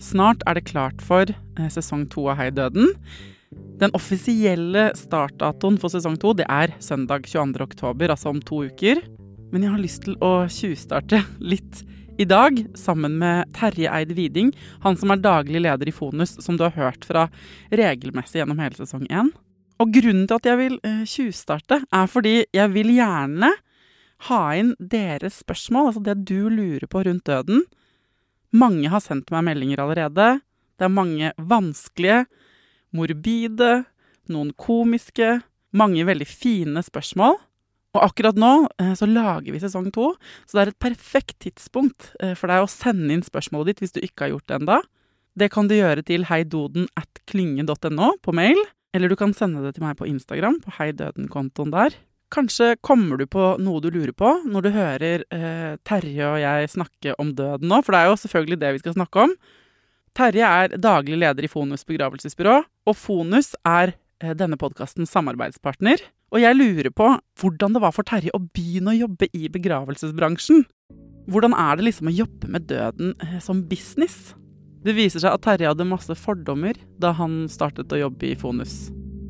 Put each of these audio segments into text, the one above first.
Snart det klart for sesong 2 av Hei Døden. Den offisielle startdatoen for sesong 2, det søndag 22. oktober, altså om 2 uker. Men jeg har lyst til å tjuvstarte litt i dag, sammen med Terje Eid Viding, han som daglig leder i Fonus, som du har hørt fra regelmessig gjennom hele sesong 1. Og grunnen til at jeg vil tjuvstarte fordi jeg vil gjerne ha inn deres spørsmål, altså det du lurer på rundt døden. Mange har sendt meg meldinger allerede. Det mange vanskelige, morbide, noen komiske, mange veldig fine spørsmål. Og akkurat nå så lager vi sesong 2, så det et perfekt tidspunkt for deg å sende inn spørsmålet ditt hvis du ikke har gjort det enda. Det kan du gjøre til heidoden@klynge.no på mail, eller du kan sende det til meg på Instagram, på Heidøden-kontoen der. Kanskje kommer du på noe du lurer på når du hører Terje og jeg snakke om døden nå, for det jo selvfølgelig det vi skal snakke om. Terje daglig leder i Fonus begravelsesbyrå, og Fonus denne podcastens samarbeidspartner. Og jeg lurer på hvordan det var for Terje å begynne å jobbe i begravelsesbransjen. Hvordan det liksom å jobbe med døden som business? Det viser seg at Terje hadde masse fordommer da han startet å jobbe i Fonus.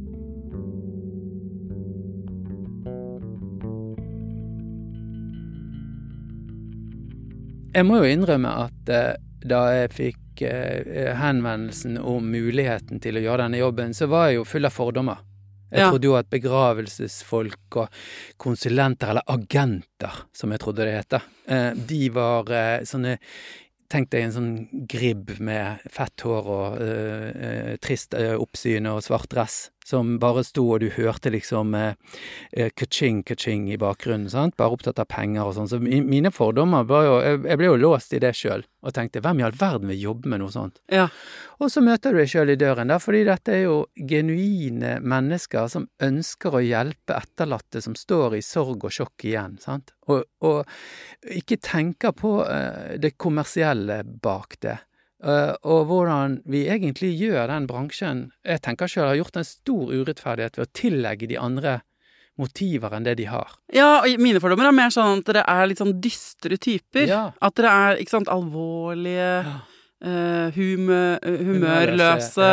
Jeg må jo innrømme at da jeg fikk henvendelsen om muligheten til å gjøre denne jobben, så var jeg jo full av fordommer. Jeg trodde jo at begravelsesfolk og konsulenter, eller agenter, som jeg trodde det heter, de var sånne, tenk deg en sånn gribb med fett hår og trist oppsyn og svart dress, som bare stod, og du hørte liksom ka-ching, ka-ching i bakgrunnen, sant? Bare opptatt av penger og sånn. Så mine fordommer var jo, jeg ble jo låst i det selv, og tenkte, hvem i all verden vil jobbe med noe sånt? Ja. Og så møter du deg selv i døren da, fordi dette jo genuine mennesker som ønsker å hjelpe etterlatte som står i sorg og sjokk igjen, sant? Og ikke tenker på det kommersielle bak det. Og hvordan vi egentlig gjør den bransjen. Jeg tenker selv har gjort en stor urettferdighet ved å tillegge de andre motiver enn det de har. Ja, og mine fordommer mer sånn at dere litt sånn dystre typer. Ja. At dere ikke sant, alvorlige, humørløse,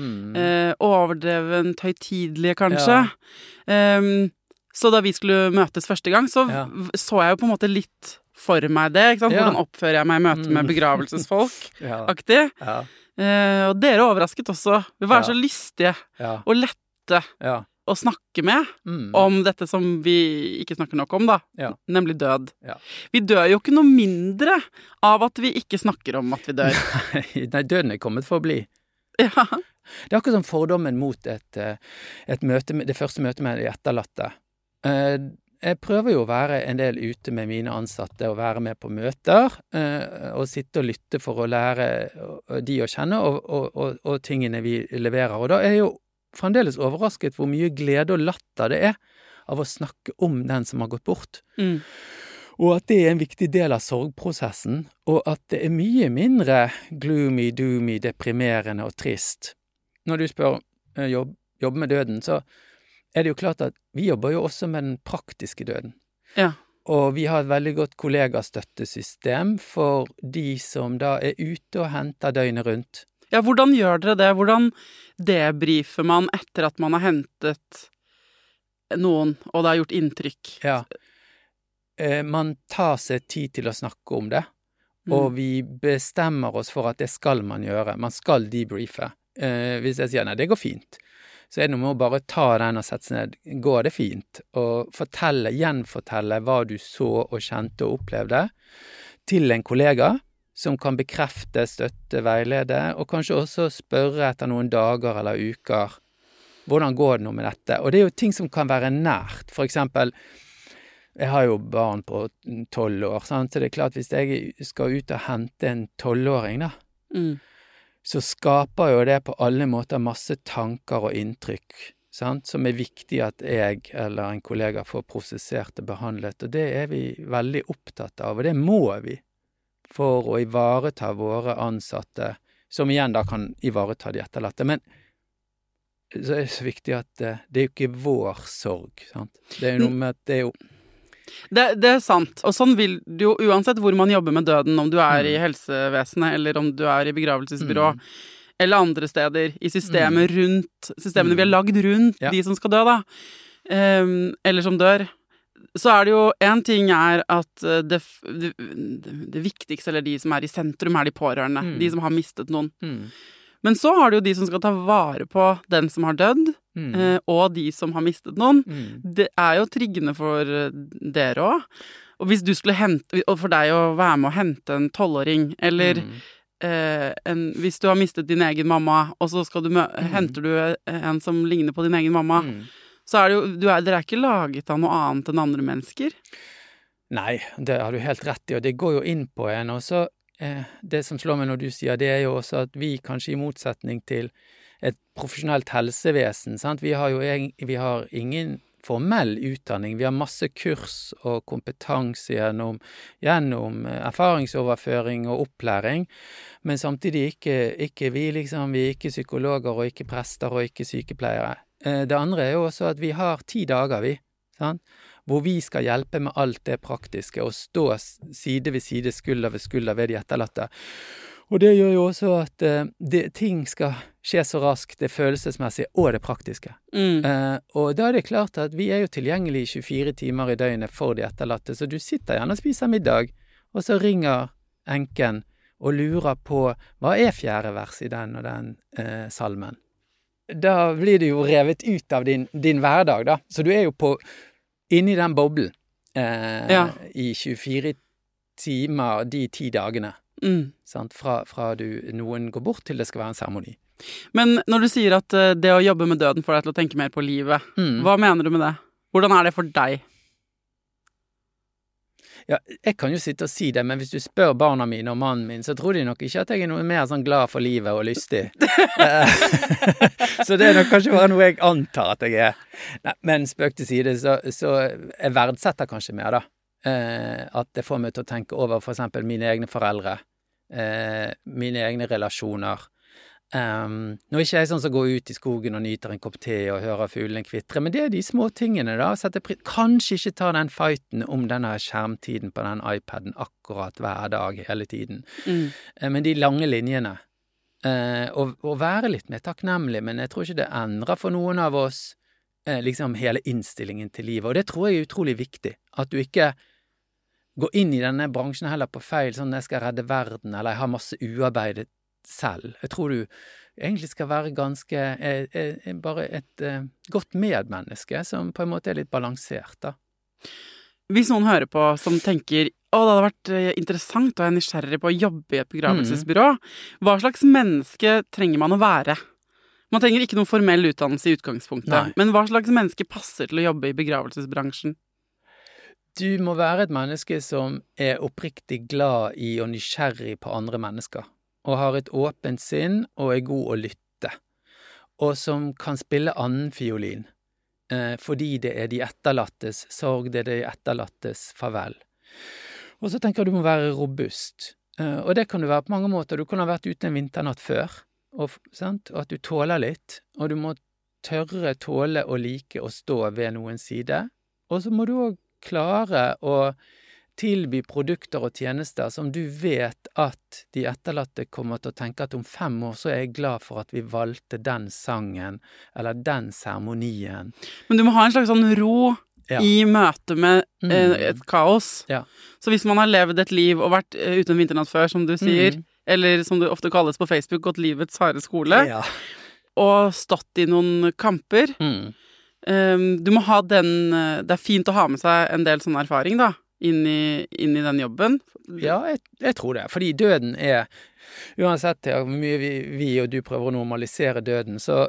overdrevent høytidelige kanskje. Ja. Så da vi skulle møtes første gang, så jeg jo på en måte litt for meg det, ikke sant? Hvordan oppfører jeg meg i møte med begravelsesfolk-aktig. Ja. Og dere overrasket også. Vi var så lystige og lette å snakke med om dette som vi ikke snakker nok om da, nemlig død. Ja. Vi dør jo ikke noe mindre av at vi ikke snakker om at vi dør. Nei, døden kommet for å bli. Ja. Det akkurat som fordommen mot et møte, det første møtet med de etterlatte. Jeg prøver jo å være en del ute med mine ansatte og være med på møter og sitte og lytte for å lære de å kjenne og tingene vi leverer. Og da jeg jo fremdeles overrasket hvor mye glede og latter det av å snakke om den som har gått bort. Og at det en viktig del av sorgprosessen, og at det mye mindre gloomy, doomy, deprimerende og trist. Når du spør jobbe med døden, så det jo klart at vi jobber jo også med den praktiske døden. Ja. Og vi har et veldig godt kollegastøttesystem for de som da ute og henter døgnet rundt. Ja, hvordan gjør dere det? Hvordan debrifer man etter at man har hentet noen, og det har gjort inntrykk? Ja. Man tar seg tid til å snakke om det, og vi bestemmer oss for at det skal man gjøre. Man skal debriefe. Hvis jeg sier, nei, det går fint. Så det noe med å bare ta den og sette seg ned. Går det fint? Og gjenfortelle hva du så og kjente og opplevde til en kollega som kan bekrefte, støtte, veilede, og kanskje også spørre etter noen dager eller uker. Hvordan går det nå med dette? Og det jo ting som kan være nært. For eksempel, jeg har jo barn på 12 år, sant? Så det klart hvis jeg skal ut og hente en 12-åring da, så skaper jo det på alle måter masse tanker og inntrykk, sant? Som viktig at jeg eller en kollega får prosessert og behandlet, og det vi veldig opptatt av, og det må vi for å ivareta våre ansatte, som igjen da kan ivareta de etterlatte. Men så det så viktig at det jo ikke vår sorg, sant? Det jo noe med at det jo Det er sant. Og sånn vil du jo uansett hvor man jobber med døden, om du er i helsevesenet, eller om du er i begravelsesbyrå, eller andre steder i systemet systemene vi har lagd rundt de som skal dø da, eller som dør. Så er det jo, en ting er at det viktigste, eller de som er i sentrum, er de pårørende, de som har mistet noen. Men så har du jo de som skal ta vare på den som har dødd, og de som har mistet noen. Det er jo triggende for dere også. Og hvis du skulle og for deg å være med å hente en 12-åring, eller hvis du har mistet din egen mamma, og så henter du en som ligner på din egen mamma, så er det jo, dere er ikke laget av noe annet enn andre mennesker. Nei, det har du helt rett i, og det går jo inn på en, og så det som slår meg når du sier det er jo også at vi kanskje i motsetning til et profesjonelt helsevesen, sant? Vi har ingen formell utdanning, vi har masse kurs og kompetanse gjennom erfaringsoverføring og opplæring, men samtidig ikke vi er ikke psykologer og ikke prester og ikke sykepleiere. Det andre er jo også at vi har 10 dager, sant? Hvor vi skal hjelpe med alt det praktiske, og stå side ved side, skulder ved skulder ved de etterlatte. Og det gjør jo også at ting skal skje så raskt, det følelsesmessige og det praktiske. Og da er det klart at vi er jo tilgjengelig 24 timer i døgnet for de etterlatte, så du sitter gjerne og spiser middag, og så ringer enken og lurer på hva er 4. vers i den og den salmen. Da blir du jo revet ut av din hverdag, da. Så du er jo inni den boblen i 24 timer de 10 dagene. Sant? Fra noen går bort til det skal være en seremoni. Men når du sier at det å jobbe med døden får deg til å tenke mer på livet, hva mener du med det? Hvordan er det for deg? Ja, jeg kan jo sitte og si det, men hvis du spør barna mine og mannen min, så tror de nok ikke at jeg er noe mer sånn glad for livet og lystig. Så det er nok kanskje bare noe jeg antar at jeg er. Nei, men spøk til side, så jeg verdsetter kanskje mer da. At det får meg til å tenke over for eksempel mine egne foreldre, mine egne relasjoner. Nå er ikke jeg sånn som går ut i skogen og nyter en kopp te og hører fuglene kvitre, men det er de små tingene da, kanskje ikke ta den fighten om denne skjermtiden på den iPaden akkurat hver dag hele tiden, men de lange linjene, og være litt mer takknemlig, men jeg tror ikke det endrer for noen av oss liksom hele innstillingen til livet, og det tror jeg er utrolig viktig, at du ikke går inn i denne bransjen heller på feil, sånn jeg skal redde verden, eller jeg har masse uarbeidet selv. Jeg tror du egentlig skal være ganske bare et godt medmenneske som på en måte er litt balansert da. Hvis noen hører på som tenker det hadde vært interessant og jeg er nysgjerrig på å jobbe i et begravelsesbyrå, hva slags menneske trenger man å være? Man trenger ikke noen formell utdannelse i utgangspunktet, men hva slags menneske passer til å jobbe i begravelsesbransjen? Du må være et menneske som er oppriktig glad i og nysgjerrig på andre mennesker, og har et åpent sinn og er god å lytte, og som kan spille annen fiolin, fordi det er de etterlattes sorg, det er de etterlattes farvel. Og så tenker jeg du må være robust, og det kan du være på mange måter. Du kan ha vært ute en vinternatt før, og at du tåler litt, og du må tåle å like å stå ved noens side, og så må du også klare å tilby produkter og tjenester som du vet at de etterlatte kommer til å tenke at om 5 år så er jeg glad for at vi valgte den sangen, eller den seremonien. Men du må ha en slags sånn ro i møte med et kaos. Ja. Så hvis man har levd et liv og vært uten vinternatt før, som du sier, eller som det ofte kalles på Facebook, gått livets harde skole, og stått i noen kamper, du må ha det er fint å ha med seg en del sånn erfaring da, inn i den jobben? Ja, jeg tror det, fordi døden er, uansett hvor mye vi og du prøver å normalisere døden, så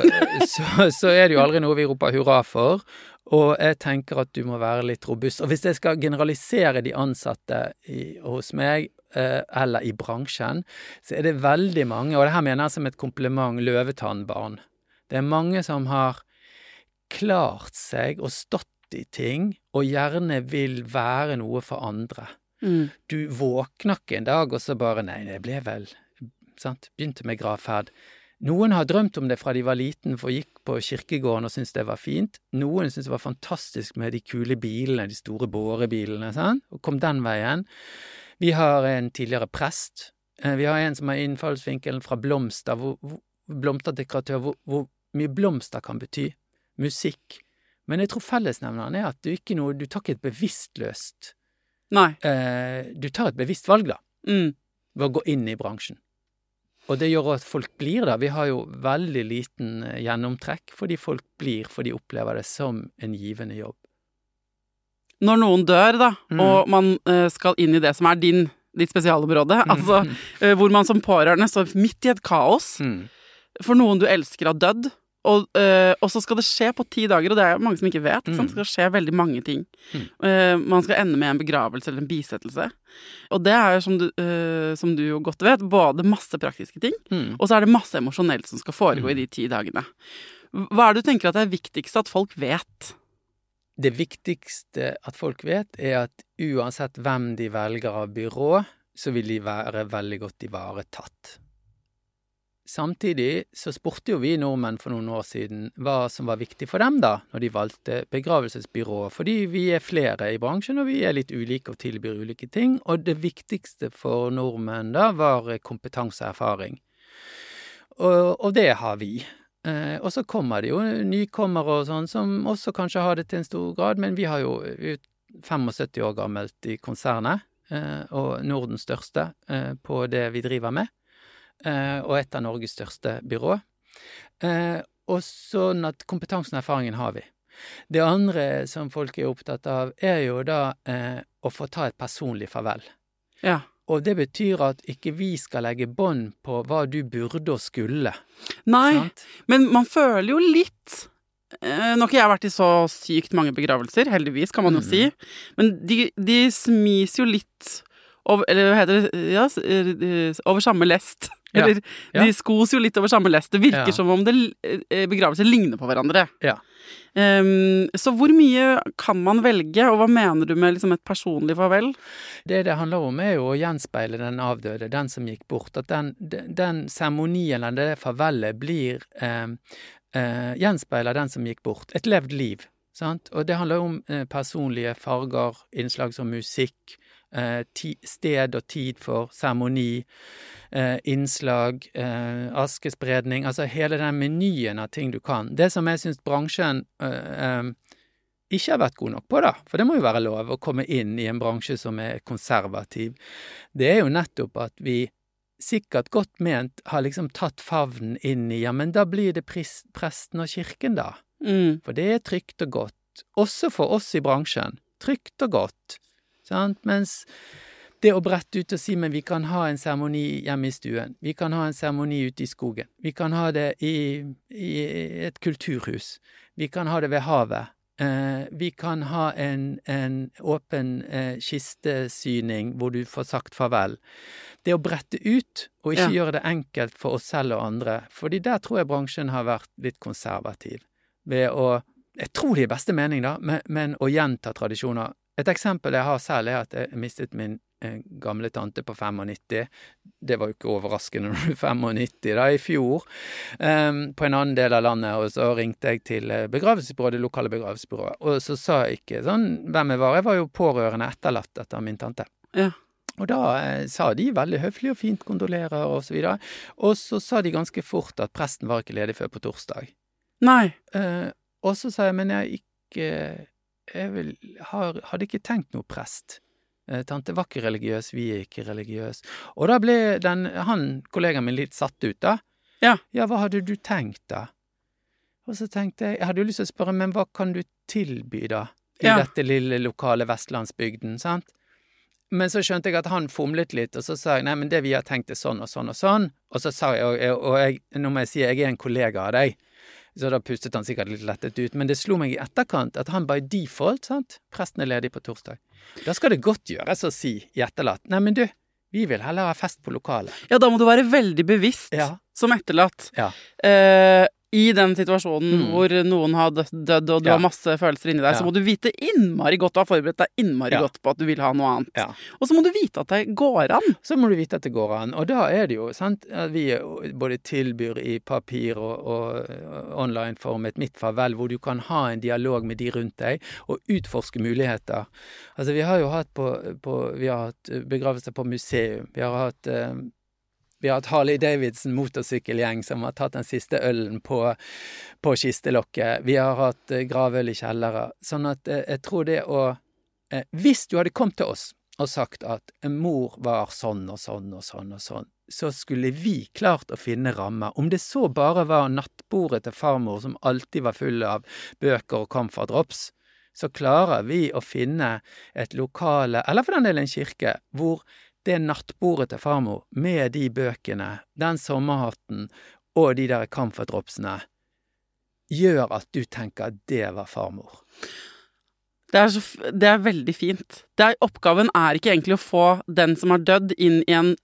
er det jo aldri noe vi roper hurra for, og jeg tenker at du må være litt robust. Og hvis jeg skal generalisere de ansatte hos meg, eller i bransjen, så er det veldig mange, og det her mener jeg som et kompliment, løvetannbarn. Det er mange som har klart seg og stått i ting, og gjerne vil være noe for andre. Du våkner ikke en dag, og så bare, nei, det ble vel, sant? Begynte med gravferd. Noen har drømt om det fra de var liten, for gikk på kirkegården og syntes det var fint. Noen syntes det var fantastisk med de kule bilene, de store bårebilene, sant? Og kom den veien. Vi har en tidligere prest. Vi har en som har innfallsvinkelen fra blomster, blomsterdekoratør, hvor mye blomster kan bety. Musikk. Men jeg tror fellesnevneren at du tar ikke et bevisstløst. Nei. Du tar et bevisst valg da, ved å gå inn i bransjen. Og det gjør at folk blir da. Vi har jo veldig liten gjennomtrekk, fordi folk blir, for de opplever det som en givende jobb. Når noen dør da, og man skal inn i det som ditt spesialområde, altså hvor man som pårørende står midt i et kaos, for noen du elsker har dødd, og så skal det skje på 10 dager, og det mange som ikke vet, det skal skje veldig mange ting. Man skal ende med en begravelse eller en bisettelse. Og det jo, som du jo godt vet, både masse praktiske ting, og så det masse emosjonelt som skal foregå i de 10 dagene. Hva det du tenker at det viktigste at folk vet? Det viktigste at folk vet at uansett hvem de velger av byrå, så vil de være veldig godt ivaretatt. Samtidig så spurte jo vi nordmenn for noen år siden hva som var viktig for dem da, når de valgte begravelsesbyrå, fordi vi flere i bransjen, og vi litt ulike og tilbyr ulike ting, og det viktigste for nordmenn da var kompetanse og erfaring. Og det har vi. Og så kommer det jo nykommere og sånn, som også kanskje har det til en stor grad, men vi har jo 75 år gammelt i konsernet, og Nordens største på det vi driver med. Og et av Norges største byrå. Og sånn at kompetansen og erfaringen har vi. Det andre som folk opptatt av jo da å få ta et personlig farvel. Ja. Og det betyr at ikke vi skal legge bånd på hva du burde og skulle. Nei, sant? Men man føler jo litt. Nå har ikke jeg vært i så sykt mange begravelser, heldigvis kan man jo si. Men de smis jo litt over, eller hva heter det? Ja, over samme lest. Eller de skos jo litt over samme lest. Det virker som om begravelser ligner på hverandre. Ja. Så hvor mye kan man velge, og hva mener du med liksom et personlig farvel? Det handler om jo å gjenspeile den avdøde, den som gikk bort. At den seremonien eller det farvelet blir gjenspeiler den som gikk bort. Et levd liv, sant? Og det handler om personlige farger, innslag som musikk, sted og tid for seremoni, innslag, askespredning, altså hele den menyen av ting du kan. Det som jeg synes bransjen ikke har vært god nok på da, for det må jo være lov å komme inn i en bransje som konservativ, det jo nettopp at vi sikkert godt ment har liksom tatt favnen inn i, ja, men da blir det presten og kirken da. For det trygt og godt, også for oss i bransjen, trygt og godt. Sant? Mens det å brette ut og si, men vi kan ha en seremoni hjemme i stuen, vi kan ha en seremoni ute i skogen, vi kan ha det i et kulturhus, vi kan ha det ved havet, vi kan ha en åpen kistesyning hvor du får sagt farvel. Det å brette ut, og ikke gjøre det enkelt for oss selv og andre, fordi der tror jeg bransjen har vært litt konservativ, ved å, jeg tror det beste mening da, men å gjenta tradisjoner. Et eksempel jeg har selv at jeg mistet min gamle tante på 95. Det var jo ikke overraskende når du 95 da, i fjor, på en annen del av landet, og så ringte jeg til begravelsesbyrået, det lokale begravelsesbyrået, og så sa jeg ikke sånn hvem jeg var jo pårørende etterlatt etter min tante. Ja. Og da sa de veldig høflig og fint kondolerer og så videre, og så sa de ganske fort at presten var ikke ledig før på torsdag. Nei. Og så sa jeg, men hadde ikke tenkt noe prest. Tante var ikke religiøs, vi ikke religiøs. Og da ble kollegaen min litt satt ut da. Ja, hva hadde du tenkt da? Og så tenkte jeg hadde jo lyst til å spørre, men hva kan du tilby da? I dette lille lokale vestlandsbygden, sant? Men så skjønte jeg at han fomlet litt, og så sa jeg, nei, men det vi har tenkt sånn og sånn og sånn. Og så sa jeg, nå må jeg si, jeg en kollega av deg. Så da pustet han sikkert litt lettet ut, men det slo meg i etterkant at han by default, sant? Presten ledig på torsdag. Da skal det godt gjøres å si i etterlatt, nei, men du, vi vil heller ha fest på lokalet. Ja, da må du være veldig bevisst som etterlatt. Ja. I den situasjonen hvor noen har dødd, og du har masse følelser inni deg, så må du vite innmari godt, du har forberedt deg innmari godt på at du vil ha noe annet. Og så må du vite at det går an. Så må du vite at det går an. Og da det jo, sant, at vi både tilbyr i papir og online form et mitt farvel, hvor du kan ha en dialog med de rundt deg, og utforske muligheter. Altså, vi har jo hatt vi har hatt begravelser på museum, vi har hatt Harley Davidson motorsykkelgjeng som har tatt den siste ølen på kistelokket. Vi har hatt gravøl i kjellere. Sånn at jeg tror det hvis du hadde kommet til oss og sagt at en mor var sånn og sånn og sånn og sånn, så skulle vi klart å finne rammer. Om det så bare var nattbordet til farmor som alltid var full av bøker og camphordrops, så klarer vi å finne et lokale, eller for den del en kirke, hvor det nattbordet til farmor med de bøkene, den sommerhatten og de der camphordropsene gjør at du tenker at det var farmor. Det veldig fint. Oppgaven ikke egentlig å få den som har dødd inn i en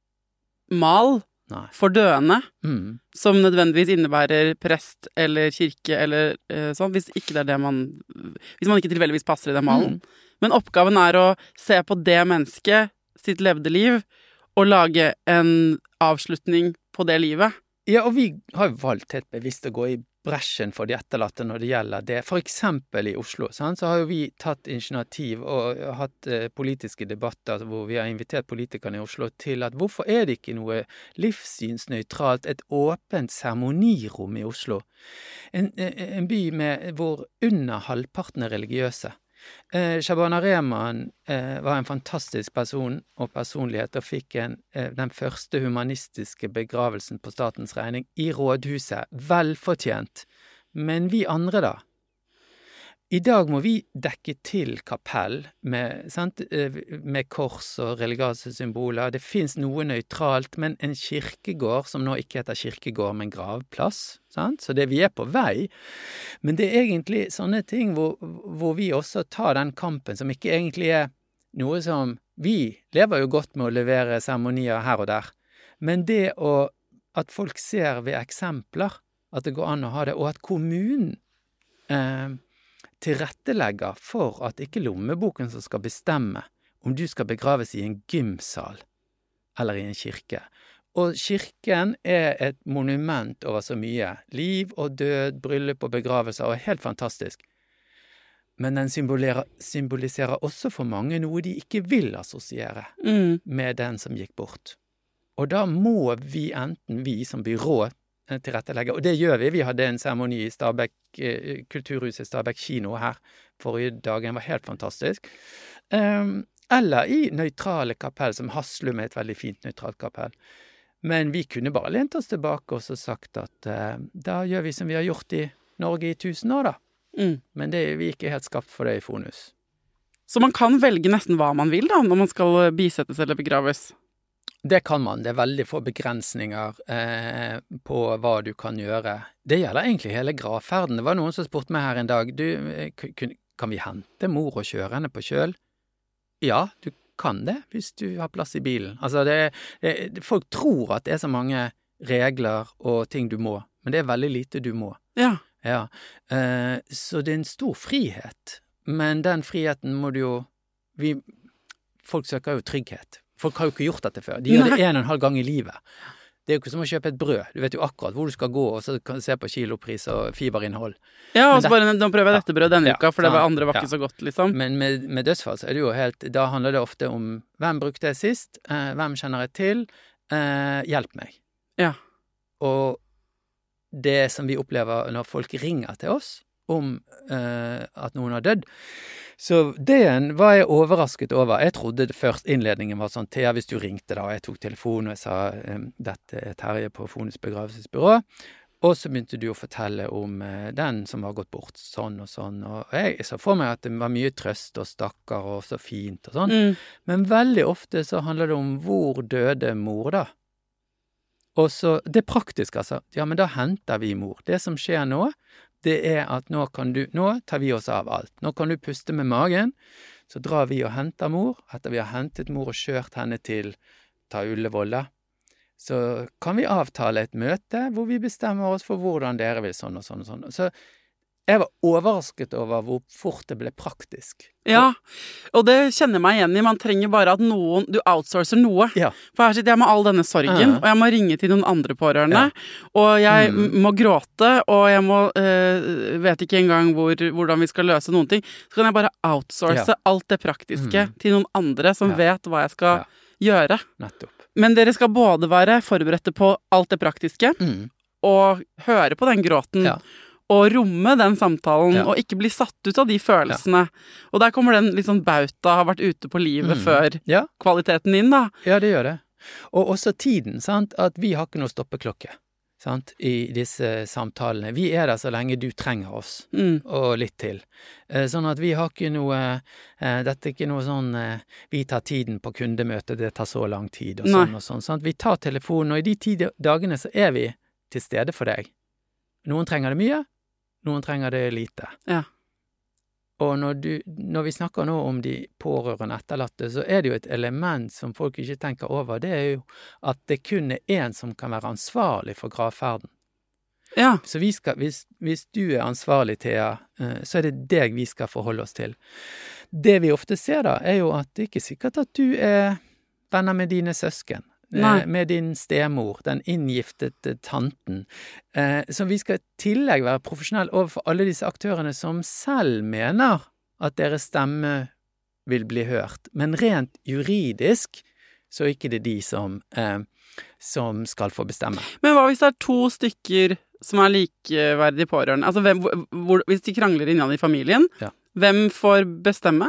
mal for døende, som nødvendigvis innebærer prest eller kirke eller sånn, hvis ikke det hvis man ikke tilfeldigvis passer i den malen. Men oppgaven å se på det mennesket sitt levde liv, og lage en avslutning på det livet. Ja, og vi har jo valgt helt bevisst å gå i bresjen for de etterlatte når det gjelder det. For eksempel i Oslo, så har jo vi tatt initiativ og hatt politiske debatter hvor vi har invitert politikerne i Oslo til at hvorfor det ikke noe livssynsnøytralt, et åpent seremonirom i Oslo? En by hvor under halvparten religiøse. Shabana Rehman var en fantastisk person og personlighet og fikk den første humanistiske begravelsen på statens regning i rådhuset, velfortjent. Men vi andre da? I dag må vi dekke til kapell med kors og religiøse symboler. Det finnes noe nøytralt, men en kirkegård, som nå ikke heter kirkegård, men gravplass. Sant? Så vi på vei. Men det egentlig sånne ting hvor vi også tar den kampen, som ikke egentlig noe som vi lever jo godt med å levere seremonier her og der. Men det at folk ser ved eksempler at det går an å ha det, og at kommunen tilrettelegger for at ikke lommeboken som skal bestemme om du skal begraves i en gymsal eller i en kirke. Og kirken et monument over så mye. Liv og død, bryllup og begravelser, og helt fantastisk. Men den symboliserer også for mange noe de ikke vil assosiere med den som gikk bort. Og da må vi, enten vi som byrå, tilrettelegge, og det gjør vi. Vi hadde en seremoni i Kulturhuset Stabekk kino her forrige dagen, var helt fantastisk. Eller i nøytrale kapell, som Haslum et veldig fint nøytralt kapell. Men vi kunne bare lent oss tilbake og så sagt at da gjør vi som vi har gjort i Norge i 1000 år da. Men vi ikke helt skapt for det i Fonus. Så man kan velge nesten hva man vil da, når man skal bisettes eller begraves? Det kan man. Det veldig få begrensninger på hva du kan gjøre. Det gjelder egentlig hele gravferden. Det var noen som spurte meg her en dag, kan vi hente mor og kjøre henne på kjøl? Ja, du kan det, hvis du har plass i bilen. Altså, folk tror at det så mange regler og ting du må, men det veldig lite du må. Ja. Så det en stor frihet, men den friheten må du jo, folk søker jo trygghet. Folk har jo ikke gjort dette før. De gjør det 1,5 gang i livet. Det jo ikke som å kjøpe et brød. Du vet jo akkurat hvor du skal gå, og så kan du se på kilopris og fiberinnhold. Ja, og så bare, nå prøver jeg dette brødet denne uka, for det andre var ikke så godt, liksom. Men med dødsfall så det jo helt, da handler det ofte om hvem brukte jeg sist, hvem kjenner jeg til, hjelp meg. Ja. Og det som vi opplever når folk ringer til oss om at noen har dødd, så det var jeg overrasket over. Jeg trodde først innledningen var sånn, Thea, hvis du ringte da, og jeg tok telefonen og jeg sa, dette Terje på Fonus begravelsesbyrå, og så begynte du å fortelle om den som var gått bort, sånn og sånn, og jeg så for meg at det var mye trøst og stakker og så fint og sånn, men veldig ofte så handler det om hvor døde mor da. Og så, det praktiske altså, ja, men da henter vi mor. Det som skjer nå, det at nå tar vi oss av alt. Nå kan du puste med magen, så drar vi og henter mor. Etter vi har hentet mor og kjørt henne til Ullevål da, så kan vi avtale et møte hvor vi bestemmer oss for hvordan dere vil sånn og sånn og sånn. Så jeg var overrasket over hvor fort det ble praktisk. Ja, og det kjenner jeg meg igjen i. Man trenger bare at du outsourcer noe. Ja. For her sitter jeg med all denne sorgen, og jeg må ringe til noen andre pårørende. Og jeg må gråte, og jeg må, vet ikke engang hvordan vi skal løse noen ting. Så kan jeg bare outsource alt det praktiske til noen andre som vet hva jeg skal gjøre. Nettopp. Men dere skal både være forberedte på alt det praktiske, og høre på den gråten, og romme den samtalen, og ikke bli satt ut av de følelsene. Og der kommer den litt sånn bauta, har vært ute på livet før kvaliteten inn, da. Ja, det gjør det. Og også tiden, sant? At vi har ikke noe stoppeklokke, sant? I disse samtalene. Vi der så lenge du trenger oss, og litt til. Sånn at vi har ikke noe, dette ikke noe sånn, vi tar tiden på kundemøte, det tar så lang tid, og sånn og sånn. Sant? Vi tar telefonen, og i de 10 dagene så vi til stede for deg. Noen trenger det mye, noen trenger det lite. Ja. Og når vi snakker nå om de pårørende etterlatte, så det jo et element som folk ikke tenker over, det jo at det kun en som kan være ansvarlig for gravferden. Ja. Så vi skal, hvis du ansvarlig, Thea, så det deg vi skal forholde oss til. Det vi ofte ser da, jo at det ikke er sikkert at du venner med dine søsken. Med din stemor, den inngiftete tanten. Så vi skal i tillegg være profesjonelle overfor alle disse aktørene som selv mener at deres stemme vil bli hørt. Men rent juridisk så ikke det de som skal få bestemme. Men hva hvis det 2 stykker som likeverdige pårørende? Altså, hvis de krangler innad i familien, hvem får bestemme?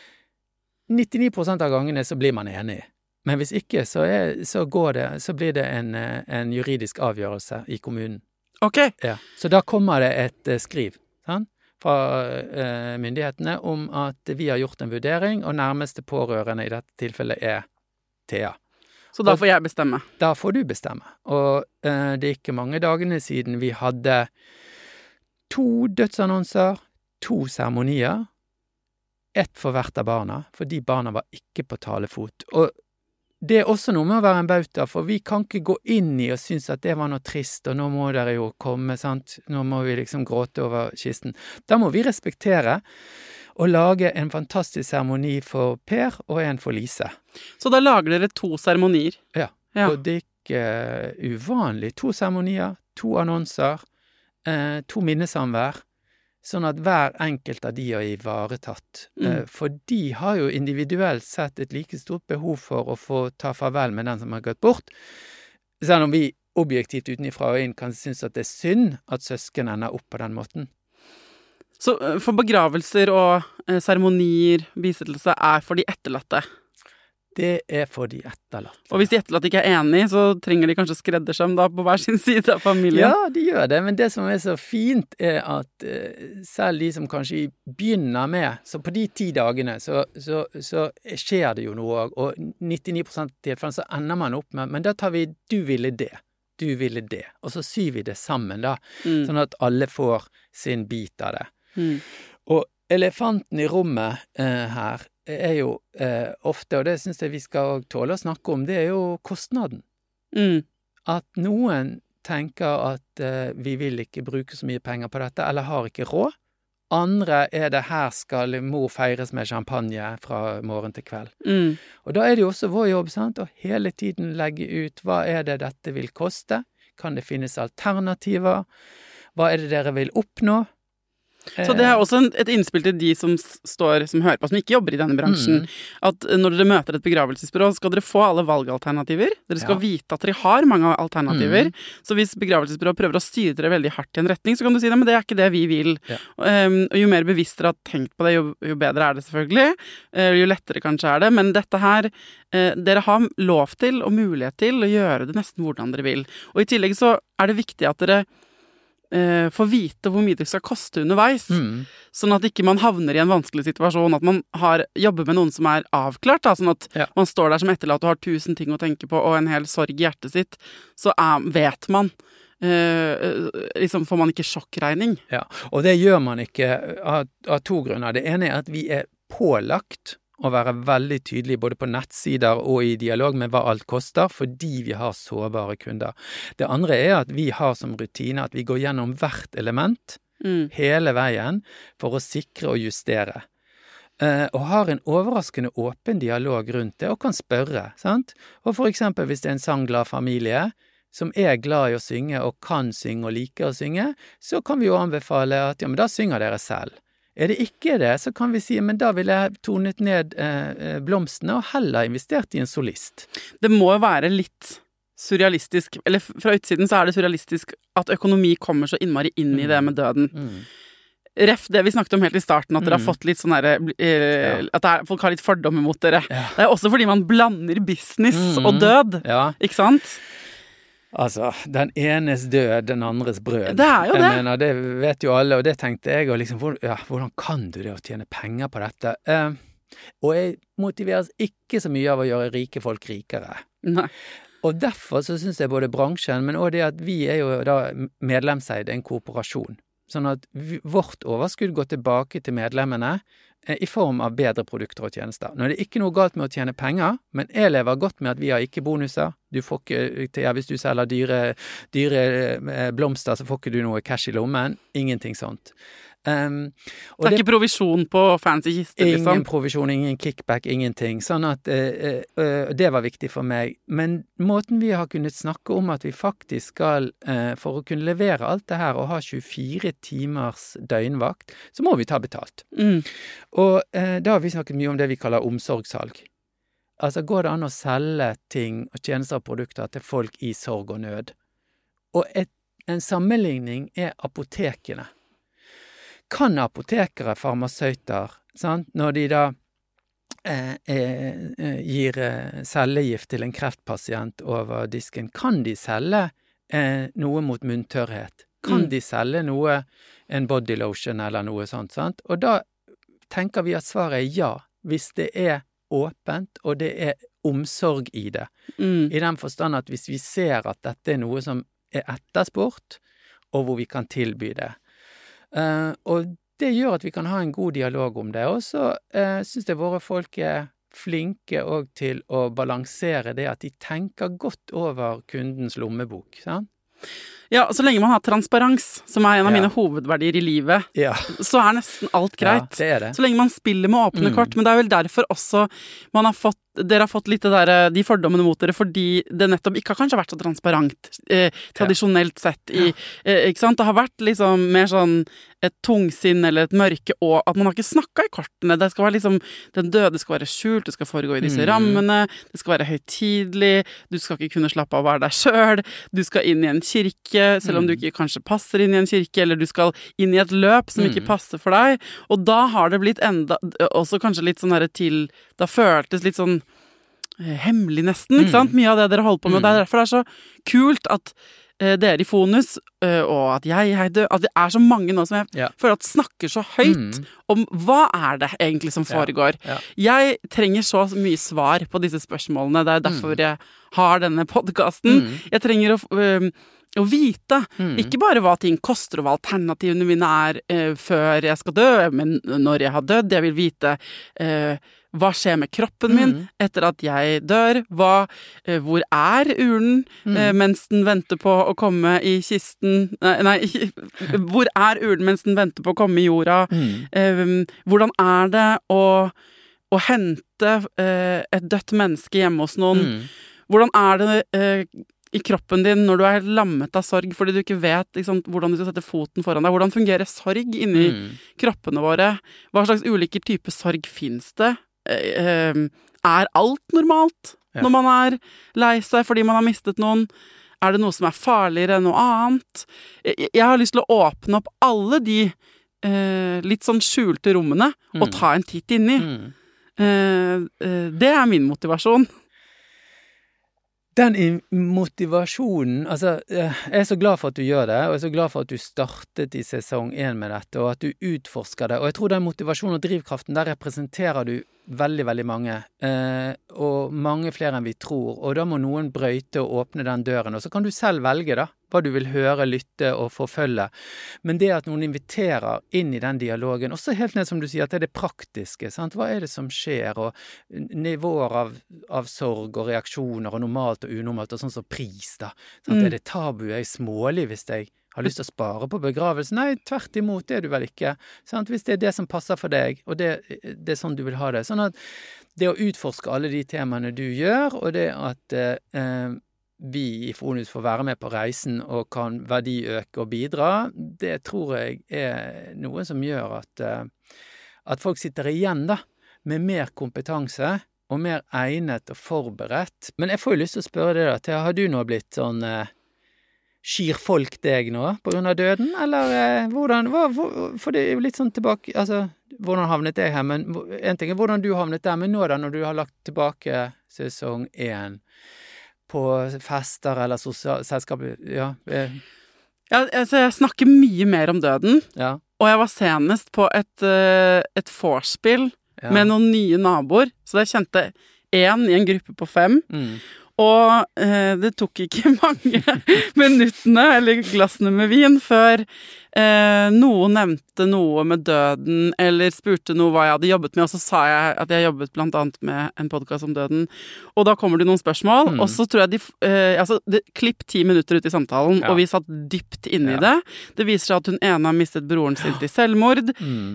99% av gangene så blir man enig. Men hvis ikke, så blir det en juridisk avgjørelse i kommunen. Ok. Ja. Så da kommer det et skriv fra myndighetene om at vi har gjort en vurdering, og nærmeste pårørende i dette tilfellet Thea. Så da får jeg bestemme? Da får du bestemme. Og det ikke mange dagene siden vi hadde 2 dødsannonser, 2 seremonier, 1 for hvert av barna, for de barna var ikke på talefot. Og det også noe med å være en bauta, for vi kan ikke gå inn i og synes at det var noe trist, og nå må dere jo komme, sant? Nå må vi liksom gråte over kisten. Da må vi respektere og lage en fantastisk seremoni for Per og en for Lise. Så da lager dere 2 seremonier? Ja. Og det ikke uvanlig. 2 seremonier, 2 annonser, 2 minnesamvær, sånn at hver enkelt av de ivaretatt. For de har jo individuelt sett et like stort behov for å få ta farvel med den som har gått bort. Selv om vi objektivt utenifra og inn kan synes at det synd at søsken ender opp på den måten. Så for begravelser og seremonier, bisettelse for de etterlatte? Det for de etterlatte. Og hvis de etterlatte ikke enig, så trenger de kanskje skreddersøm da på hver sin side av familien? Ja, de gjør det, men det som så fint at selv de som kanskje begynner med, så på de 10 dagene så skjer det jo noe, og 99% tilfelle så ender man opp med, men da tar vi du ville det, og så syr vi det sammen da, sånn at alle får sin bit av det. Og elefanten i rommet her jo ofte, og det synes jeg vi skal tåle å snakke om, det jo kostnaden. At noen tenker at vi vil ikke bruke så mye penger på dette, eller har ikke råd. Andre det her skal mor feires med champagne fra morgen til kveld. Og da det jo også vår jobb, sant? Å hele tiden legge ut hva det dette vil koste. Kan det finnes alternativer? Hva det dere vil oppnå? Så det også et innspill til de som hører på, som ikke jobber i denne bransjen, at når dere møter et begravelsesbyrå, skal dere få alle valgalternativer. Dere skal vite at dere har mange alternativer. Så hvis begravelsesbyrå prøver å styre dere veldig hardt i en retning, så kan du si, men det ikke det vi vil. Og jo mer bevisst dere har tenkt på det, jo bedre det selvfølgelig. Jo lettere kanskje det. Men dette her, dere har lov til og mulighet til å gjøre det nesten hvordan dere vil. Og i tillegg så det viktig at dere få vite hvor mye det skal koste underveis, sånn at ikke man havner i en vanskelig situasjon, at man jobber med noen som avklart, da, sånn at man står der som etterlatt og har 1000 ting å tenke på og en hel sorg i hjertet sitt, så vet man, liksom får man ikke sjokkregning. Ja, og det gjør man ikke av 2 grunner. Det ene at vi pålagt å være veldig tydelig både på nettsider og i dialog med hva alt koster, fordi vi har sårbare kunder. Det andre at vi har som rutine at vi går gjennom hvert element hele veien for å sikre og justere. Og har en overraskende åpen dialog rundt det, og kan spørre, sant? Og for eksempel hvis det en sangglad familie, som glad i å synge og kan synge og liker å synge, så kan vi jo anbefale at, ja, men da synger dere selv. Det ikke det, så kan vi si, men da vil jeg tonet ned blomstene og heller investert i en solist. Det må jo være litt surrealistisk, eller fra utsiden så det surrealistisk at økonomi kommer så innmari inn i det med døden. Ref, det vi snakket om helt i starten, at dere har fått litt sånn at folk har litt fordommer mot dere. Ja. Det også fordi man blander business og død, ikke sant? Altså, den enes død, den andres brød. Det jo det. Jeg mener, det vet jo alle, og det tenkte jeg, og liksom, hvordan kan du det å tjene penger på dette? Og jeg motiveres ikke så mye av å gjøre rike folk rikere. Nei. Og derfor så synes jeg både bransjen, men også det at vi jo da medlemseid en korporasjon. Sånn at vårt overskudd går tilbake til medlemmene i form av bedre produkter og tjenester. Nå det ikke noe galt med å tjene penger, men jeg lever godt med at vi har ikke bonuser. Du får ikke, hvis du selger dyre blomster, så får ikke du noe cash i lommen. Ingenting sånt. Det ikke provisjon på fancy kister, liksom? Ingen provisjon, ingen kickback, ingenting. Sånn at det var viktig for meg. Men måten vi har kunnet snakke om at vi faktisk skal, for å kunne levere alt det her og ha 24 timers døgnvakt, så må vi ta betalt. Og da har vi snakket mye om det vi kaller omsorgssalg. Altså går det an å selge ting og tjenester og produkter til folk i sorg og nød. Og en sammenligning apotekene. Kan apotekere, farmasøyter, sant? Når de da gir cellegift til en kreftpasient over disken, kan de selge noe mot munntørrhet? Kan de selge noe, en body lotion eller noe sånt, sant? Og da tenker vi at svaret ja, hvis det åpent, og det omsorg i det. I den forstand at hvis vi ser at dette noe som etterspurt, og hvor vi kan tilby det. Og det gjør at vi kan ha en god dialog om det, og så synes jeg våre folk flinke også til å balansere det at de tenker godt over kundens lommebok, sant? Ja, så lenge man har transparens, som en av mine hovedverdier i livet, så nesten alt greit. Ja, det. Så lenge man spiller med åpne kort, men det vel derfor også dere har fått litt de fordommene mot dere, fordi det nettopp ikke har kanskje vært så transparent, tradisjonelt sett, ikke sant? Det har vært liksom mer sånn et tungsinn eller et mørke, og at man har ikke snakket i kortene. Det skal være liksom, den døde skal være skjult, det skal foregå i disse rammene, det skal være høytidelig, du skal ikke kunne slappe av å være deg selv, du skal inn i en kirke, selv om du ikke kanskje passer inn i en kirke, eller du skal inn i et løp som ikke passer for deg, og da har det blitt også kanskje litt sånn da føltes litt sånn hemmelig nesten, ikke sant? Mye av det dere holder på med, og det derfor det så kult at dere i Fonus, og at jeg død, at det så mange nå som jeg føler at snakker så høyt om hva det egentlig som foregår. Jeg trenger så mye svar på disse spørsmålene, det derfor jeg har denne podcasten. Jeg trenger å vite, ikke bare hva ting koster og hva alternativene mine før jeg skal dø, men når jeg har dødd, jeg vil vite hva skjer med kroppen min etter at jeg dør, hvor urnen mens den venter på å komme i kisten, hvor urnen mens den venter på å komme i jorda, hvordan det å hente et dødt menneske hjemme hos noen, hvordan det i kroppen din når du lammet av sorg, fordi du ikke vet liksom, hvordan du skal sette foten foran deg. Hvordan fungerer sorg inni kroppene våre? Hva slags ulike typer sorg finnes det? Alt normalt når man lei seg fordi man har mistet noen? Det noe som farligere enn noe annet? Jeg har lyst til å åpne opp alle de litt sånn skjulte rommene og ta en titt inni. Det min motivasjon. Den motivasjonen, altså, jeg så glad for at du gjør det, og jeg så glad for at du startet i sesong 1 med dette, og at du utforsker det, og jeg tror den motivasjonen og drivkraften, der representerer du veldig, veldig mange, og og mange flere enn vi tror, og da må noen brøyte og åpne den døren, og så kan du selv velge da, hva du vil høre, lytte og forfølge. Men det at noen inviterer inn i den dialogen, også helt ned som du sier, at det er det praktiske, sant? Hva er det som skjer, og nivåer av sorg og reaksjoner, og normalt og unormalt, og sånn som pris da. Sant? Er det tabu, er jeg smålig hvis jeg har lyst til å spare på begravelsen? Nei, tvert imot, det er du vel ikke. Sant? Hvis det er det som passer for deg, og det er sånn du vil ha det. Sånn at det å utforske alle de temaene du gjør, og det at vi i Fonus får være med på reisen og kan verdiøke og bidra, det tror jeg er noe som gjør at folk sitter igjen da, med mer kompetanse og mer egnet og forberedt. Men jeg får jo lyst til å spørre deg da, Thea, har du nå blitt sånn skyr folk deg nå på grunn av døden, eller for det er jo litt sånn tilbake, altså, hvordan havnet jeg her, men en ting er hvordan du havnet der, men nå da, når du har lagt tilbake sesong 1 på fester eller selskap, ja. Ja, altså, jeg snakker mye mer om døden, Ja. og jeg var senest på et vorspiel med noen nye naboer, så jeg kjente en i en gruppe på 5, og det tok ikke mange minuttene, eller glassene med vin, før noen nevnte noe med døden, eller spurte noe hva jeg hadde jobbet med, og så sa jeg at jeg jobbet blant annet med en podcast om døden. Og da kommer det noen spørsmål, og så tror jeg klipp 10 minutter ut i samtalen, og vi satt dypt inne i det. Det viser seg at hun ene har mistet broren sin til selvmord.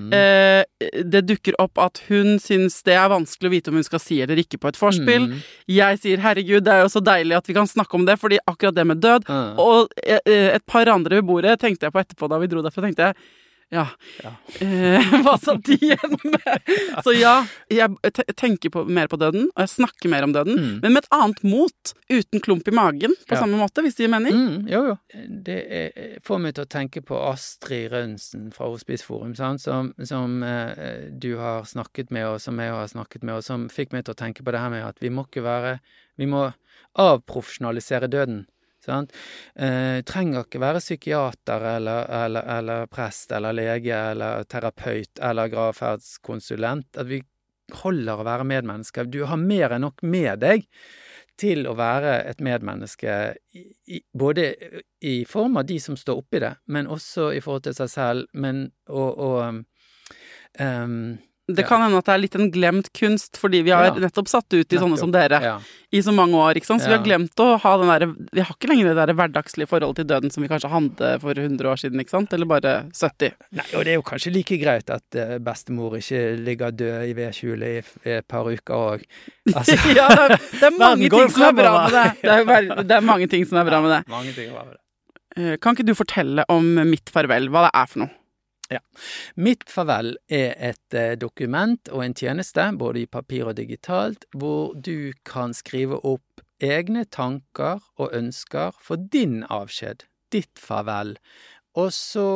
Det dukker opp at hun synes det er vanskelig å vite om hun skal si eller ikke på et vorspiel. Jeg sier, herregud, det er jo så deilig at vi kan snakke om det, fordi akkurat det med død, og et par andre ved bordet tenkte jeg på etterpå da vi dro derfra, tenkte jeg, hva satt de igjen med? Så ja, jeg tenker mer på døden, og jeg snakker mer om døden, men med et annet mot, uten klump i magen, på samme måte, hvis det gir mening. Jo. Det får meg til å tenke på Astrid Rønsen fra Hospice Forum, som du har snakket med, og som jeg har snakket med, og som fikk meg til å tenke på det her med at vi må avprofesjonalisere døden. Sant? Trenger ikke være psykiater eller prest eller lege eller terapeut eller gravferdskonsulent, at vi holder å være medmennesker. Du har mer enn nok med deg til å være et medmenneske, både i form av de som står oppi det, men også i forhold til seg selv, det kan hende at det er litt en glemt kunst, fordi vi har nettopp satt ut i sånne som dere i så mange år, ikke sant? Så vi har glemt å ha vi har ikke lenger det der hverdagslige forholdet til døden som vi kanskje hadde for 100 år siden, ikke sant? Eller bare 70. Nei, og det er jo kanskje like greit at bestemor ikke ligger død i vedskjulet i et par uker også. Altså, ja, det er mange ting som er bra med det. Det er mange ting som er bra med det. Mange ting er bra med det. Kan ikke du fortelle om Mitt farvel, hva det er for noe? Ja. Mitt farvel er et dokument og en tjeneste, både i papir og digitalt, hvor du kan skrive opp egne tanker og ønsker for din avskjed, ditt farvel. Og så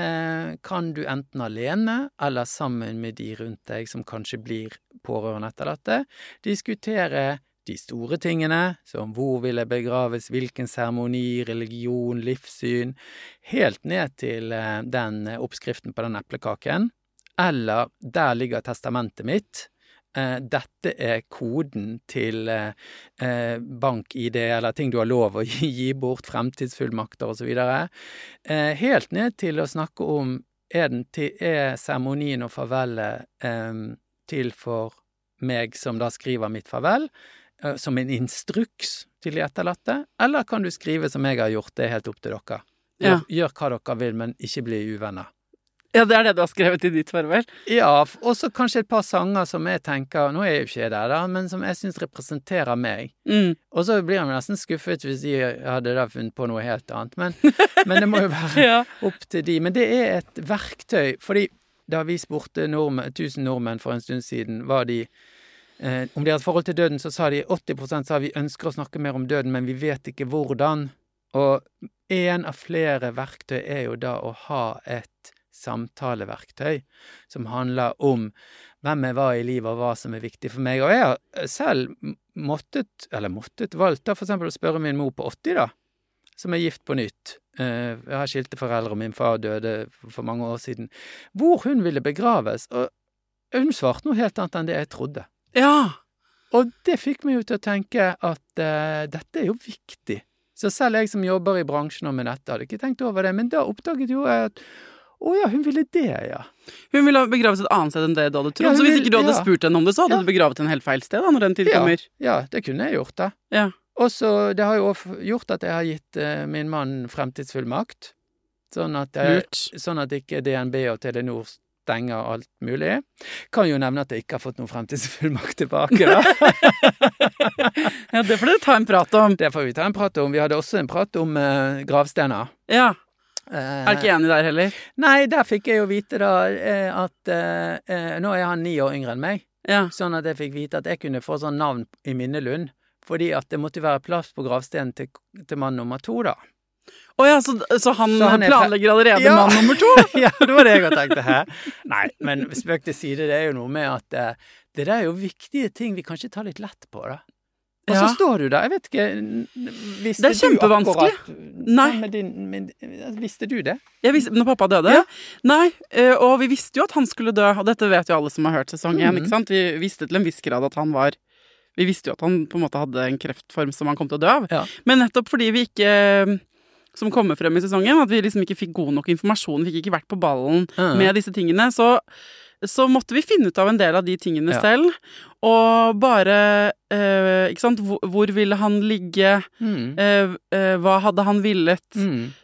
kan du enten alene eller sammen med de rundt deg som kanskje blir pårørende etter dette, diskutere de store tingene, som hvor vil jeg begraves, hvilken seremoni, religion, livssyn, helt ned til den oppskriften på den eplekaken, eller der ligger testamentet mitt, dette er koden til bank-ID, eller ting du har lov å gi bort, fremtidsfullmakter og så videre, helt ned til å snakke om, er seremonien og farvelet til for meg som da skriver mitt farvel, som en instruks til de etterlatte, eller kan du skrive som jeg har gjort, det er helt opp til dere. Gjør hva dere vil, men ikke bli uvenner. Ja, det er det du har skrevet i ditt farvel. Ja, og så kanskje et par sanger som jeg tenker, nå er jeg jo ikke der da, men som jeg synes representerer meg. Og så blir jeg nesten skuffet hvis de hadde da funnet på noe helt annet, men det må jo være opp til de. Men det er et verktøy, fordi da vi spurte 1000 nordmenn for en stund siden, var de om deres forhold til døden, så sa de 80% sa vi ønsker å snakke mer om døden, men vi vet ikke hvordan. Og en av flere verktøy er jo da å ha et samtaleverktøy som handler om hvem jeg var i livet og hva som er viktig for meg. Og jeg har selv valgt da for eksempel å spørre min mor på 80 da, som er gift på nytt. Jeg har skilte foreldre, og min far døde for mange år siden, hvor hun ville begraves, og hun svarte noe helt annet enn det jeg trodde. Ja. Og det fikk meg jo til å tenke at dette er jo viktig. Så selv jeg som jobber i bransjen og med dette, hadde ikke tenkt over det, men da oppdaget jo jeg at hun ville det, ja. Hun ville ha begravet et annet sted enn det du hadde trodd. Så hvis ikke du hadde spurt henne om det, så hadde du begravet en helt feil sted da, når den tid kommer. Ja, det kunne jeg gjort da. Ja. Og så, det har jo også gjort at jeg har gitt min mann fremtidsfullmakt. Sånn at ikke DNB og Telenor stenger alt mulig. Kan jo nevne at jeg ikke har fått noen fremtidsfullmakt tilbake, da. Ja, det får dere ta en prat om. Det får vi ta en prat om. Vi hadde også en prat om gravstener. Ja. Er ikke enig der heller? Nei, der fikk jeg jo vite da at nå er han 9 år yngre enn meg. Ja. Sånn at jeg fikk vite at jeg kunne få sånn navn i Minnelund, fordi at det måtte være plass på gravstenen til mann nummer 2 da. Åja, så han planlegger allerede mann nummer 2? Ja, det var det jeg tenkte her. Nei, men spøk til side, det er jo noe med at det der er jo viktige ting vi kanskje tar litt lett på da. Og så står du der, jeg vet ikke, det er kjempevanskelig. Nei. Visste du det? Jeg visste, når pappa døde? Ja. Nei, og vi visste jo at han skulle dø, og dette vet jo alle som har hørt sesong 1, ikke sant? Vi visste til en viss grad at vi visste jo at han på en måte hadde en kreftform som han kom til å dø av. Ja. Men nettopp fordi vi ikke, som kommer frem i sesongen, at vi liksom ikke fikk god nok informasjon, vi fikk ikke vært på ballen med disse tingene, så måtte vi finne ut av en del av de tingene selv, og bare, ikke sant, hvor ville han ligge, hva hadde han villet,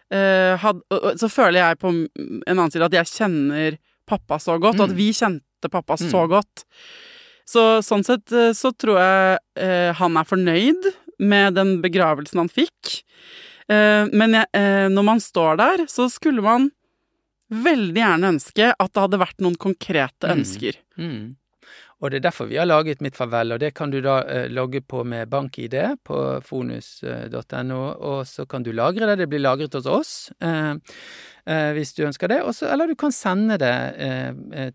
så føler jeg på en annen side at jeg kjenner pappa så godt, og at vi kjente pappa så godt. Så sånn sett så tror jeg han er fornøyd med den begravelsen han fikk, men når man står der, så skulle man veldig gjerne ønske at det hadde vært noen konkrete ønsker. Og det er derfor vi har laget Mitt farvel, og det kan du da logge på med BankID på fonus.no, og så kan du lagre det, det blir lagret hos oss, hvis du ønsker det, eller du kan sende det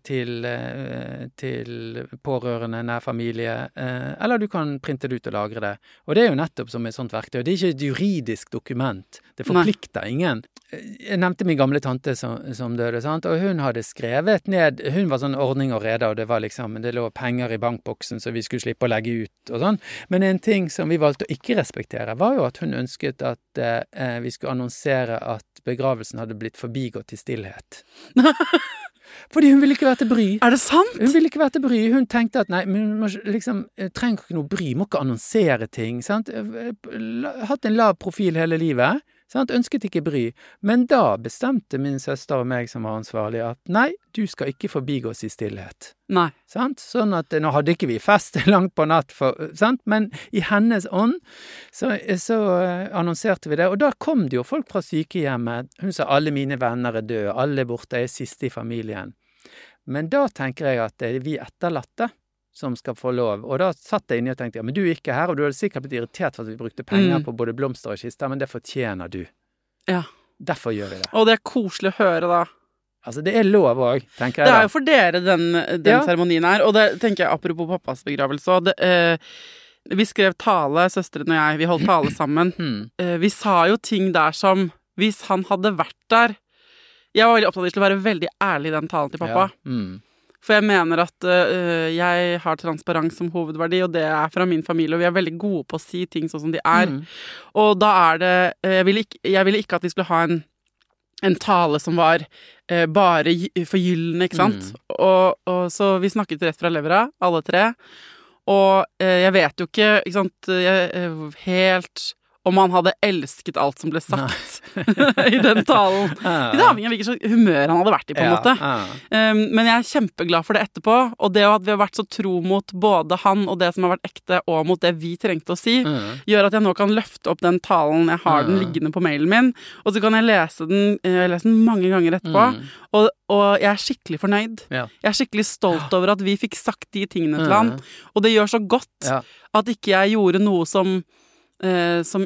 til pårørende, nær familie, eller du kan printe det ut og lagre det. Og det er jo nettopp som et sånt verktøy, det er ikke et juridisk dokument, det forplikter ingen. Jeg nevnte min gamle tante som døde, sant? Og hun hadde skrevet ned, hun var sånn ordning og reda, og det var liksom, det lå penger i bankboksen, så vi skulle slippe å legge ut og sånn. Men en ting som vi valgte å ikke respektere, var jo at hun ønsket at vi skulle annonsere at begravelsen hadde blitt forbigått i stillhet. Fordi hun ville ikke være til bry. Er det sant? Hun ville ikke være til bry. Hun tenkte at nei, men hun liksom, trenger ikke noe bry, må ikke annonsere ting, sant? Hatt en lav profil hele livet, sant? Ønsket ikke bry. Men da bestemte min søster og meg som var ansvarlig at nei, du skal ikke forbigås i stillhet. Nei. Sant? Sånn at nå hadde ikke vi fest langt på natt, sant? Men i hennes ånd så annonserte vi det, og da kom det jo folk fra sykehjemmet. Hun sa alle mine venner er døde, alle er borte, jeg er siste i familien. Men da tenker jeg at det er vi etterlatte som skal få lov. Og da satt jeg inne og tenkte, ja, men du er ikke her, og du hadde sikkert blitt irritert for at vi brukte penger på både blomster og kister, men det fortjener du. Ja. Derfor gjør vi det. Og det er koselig å høre da. Altså, det er lov også, tenker jeg da. Det er jo for dere den seremonien her, og det tenker jeg apropos pappas begravelse, vi skrev tale, søsteren og jeg, vi holdt tale sammen. Vi sa jo ting der som, hvis han hadde vært der, jeg var veldig opptatt til å være veldig ærlig i den talen til pappa. Ja. For jeg mener at jeg har transparens som hovedverdi, og det er fra min familie, og vi er veldig gode på å si ting sånn som de er. Og da er det, jeg ville ikke at vi skulle ha en tale som var bare forgyllende, ikke sant? Og så vi snakket rett fra levera, alle tre, og jeg vet jo ikke sant, helt om han hadde elsket alt som ble sagt i den talen. Det avhenger av hvilket humør han hadde vært i, på en måte. Men jeg er kjempeglad for det etterpå, og det at vi har vært så tro mot både han og det som har vært ekte, og mot det vi trengte å si, gjør at jeg nå kan løfte opp den talen, jeg har den liggende på mailen min, og så kan jeg lese den mange ganger etterpå, og jeg er skikkelig fornøyd. Jeg er skikkelig stolt over at vi fikk sagt de tingene til han, og det gjør så godt at ikke jeg gjorde noe som altså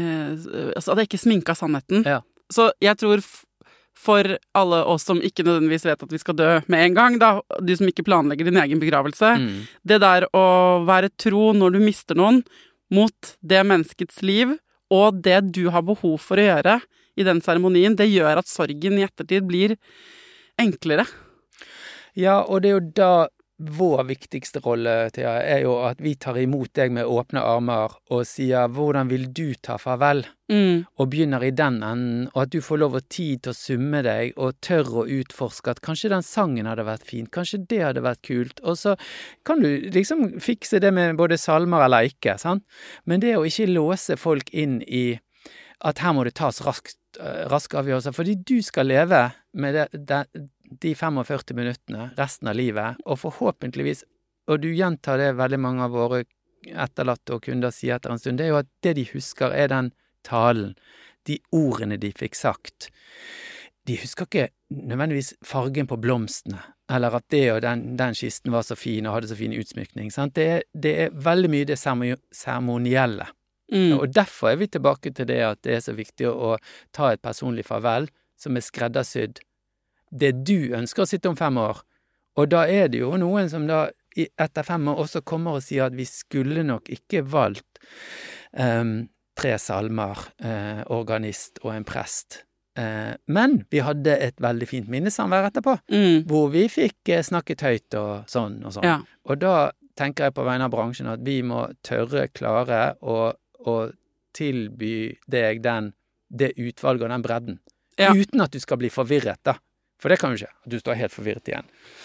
at jeg ikke sminket sannheten. Så jeg tror for alle oss som ikke nødvendigvis vet at vi skal dø med en gang, da, de som ikke planlegger din egen begravelse, det der å være tro når du mister noen mot det menneskets liv, og det du har behov for å gjøre i den seremonien, det gjør at sorgen i ettertid blir enklere. Ja, og det er jo da vår viktigste rolle, Thea, jo at vi tar imot deg med åpne armer og sier hvordan vil du ta farvel, og begynner i den enden, og at du får lov å tid til å summe deg og tør å utforske at kanskje den sangen hadde vært fint, kanskje det hadde vært kult, og så kan du liksom fikse det med både salmer eller ikke, sant? Men det å ikke låse folk inn i at her må det tas raske avgjørelser, fordi du skal leve med de 45 minuttene resten av livet, og forhåpentligvis, og du gjentar det veldig mange av våre etterlatte og kunder sier etter en stund, det jo at det de husker den talen, de ordene de fikk sagt. De husker ikke nødvendigvis fargen på blomstene, eller at det og den kisten var så fin og hadde så fin utsmykning, sant? Det veldig mye det seremonielle. Og derfor vi tilbake til det at det så viktig å ta et personlig farvel som skreddersydd det du ønsker å sitte om 5 år. Og da det jo noen som da etter 5 år også kommer og sier at vi skulle nok ikke valgt 3 salmer, organist og en prest. Men vi hadde et veldig fint minnesamvær etterpå, hvor vi fikk snakket høyt og sånn. Ja. Og da tenker jeg på vegne av bransjen at vi må klare å tilby deg det utvalget og den bredden, uten at du skal bli forvirret da. For det kan jo ikke, at du står helt forvirret igjen.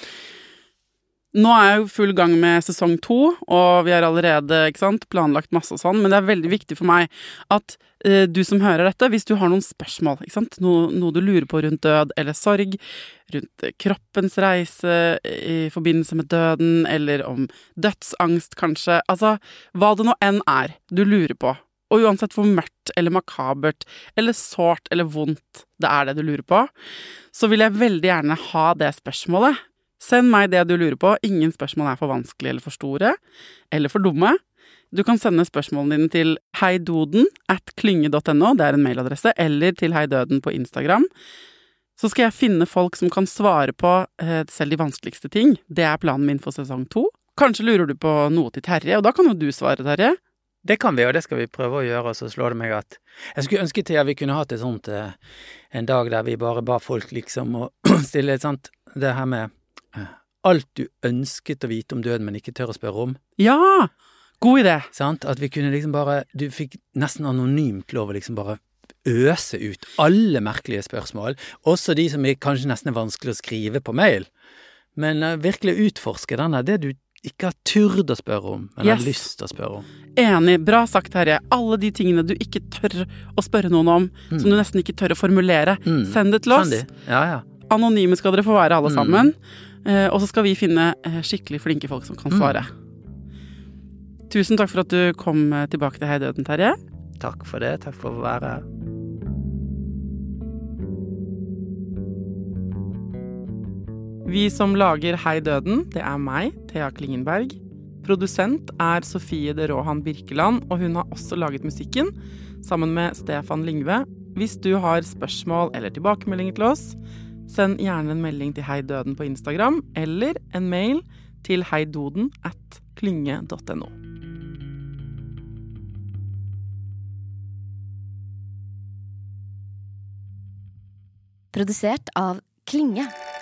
Nå jeg jo full gang med sesong 2, og vi har allerede planlagt masse og sånn, men det veldig viktig for meg at du som hører dette, hvis du har noen spørsmål, noe du lurer på rundt død eller sorg, rundt kroppens reise i forbindelse med døden, eller om dødsangst kanskje, altså hva det nå enn du lurer på. Og uansett hvor mørkt eller makabert eller sårt eller vondt det du lurer på, så vil jeg veldig gjerne ha det spørsmålet. Send meg det du lurer på. Ingen spørsmål for vanskelig eller for store, eller for dumme. Du kan sende spørsmålene dine til heidoden@klynge.no, det en mailadresse, eller til heidøden på Instagram. Så skal jeg finne folk som kan svare på selv de vanskeligste ting. Det planen min for sesong 2. Kanskje lurer du på noe til Terje, og da kan jo du svare, Terje. Det kan vi, og det skal vi prøve å gjøre, og så slår det meg at jeg skulle ønske til at vi kunne hatt et sånt en dag der vi bare ba folk liksom å stille et sånt, det her med alt du ønsket å vite om døden, men ikke tør å spørre om. Ja, god idé. Sant? At vi kunne liksom bare, du fikk nesten anonymt lov å liksom bare øse ut alle merkelige spørsmål, også de som kanskje nesten vanskelig å skrive på mail, men virkelig utforske det du ikke har turd å spørre om, men har lyst til å spørre om. Enig, bra sagt, Terje. Alle de tingene du ikke tør å spørre noen om, som du nesten ikke tør å formulere, send det til oss. Ja. Anonyme skal dere få være alle sammen, og så skal vi finne skikkelig flinke folk som kan svare. Tusen takk for at du kom tilbake til Heidøden, Terje. Takk for det, takk for å være her. Vi som lager Hei Døden, det meg, Thea Klingenberg. Produsent Sofie de Rohan Birkeland, og hun har også laget musikken, sammen med Stefan Lyngve. Hvis du har spørsmål eller tilbakemeldinger til oss, send gjerne en melding til Hei Døden på Instagram, eller en mail til heidoden@klynge.no. Produsert av Klynge.